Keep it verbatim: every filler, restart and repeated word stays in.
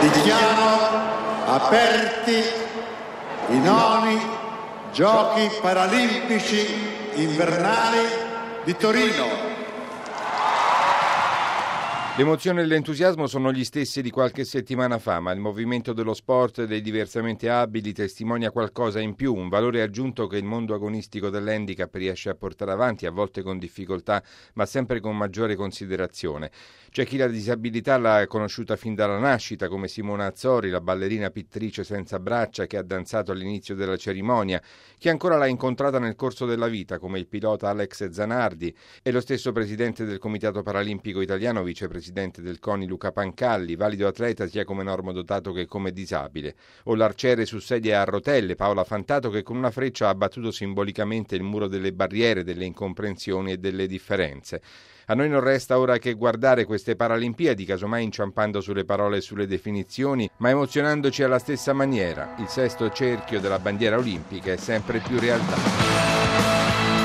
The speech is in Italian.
Dichiaro aperti i noni Giochi Paralimpici Invernali di Torino. L'emozione e l'entusiasmo sono gli stessi di qualche settimana fa, ma il movimento dello sport e dei diversamente abili testimonia qualcosa in più, un valore aggiunto che il mondo agonistico dell'handicap riesce a portare avanti, a volte con difficoltà, ma sempre con maggiore considerazione. C'è chi la disabilità l'ha conosciuta fin dalla nascita, come Simona Azzori, la ballerina pittrice senza braccia che ha danzato all'inizio della cerimonia, chi ancora l'ha incontrata nel corso della vita, come il pilota Alex Zanardi, e lo stesso presidente del Comitato Paralimpico Italiano, vicepresidente del CONI Luca Pancalli, valido atleta sia come normodotato che come disabile, o l'arciere su sedia a rotelle Paola Fantato, che con una freccia ha abbattuto simbolicamente il muro delle barriere, delle incomprensioni e delle differenze. A noi non resta ora che guardare queste Paralimpiadi, casomai inciampando sulle parole e sulle definizioni, ma emozionandoci alla stessa maniera. Il sesto cerchio della bandiera olimpica è sempre più realtà.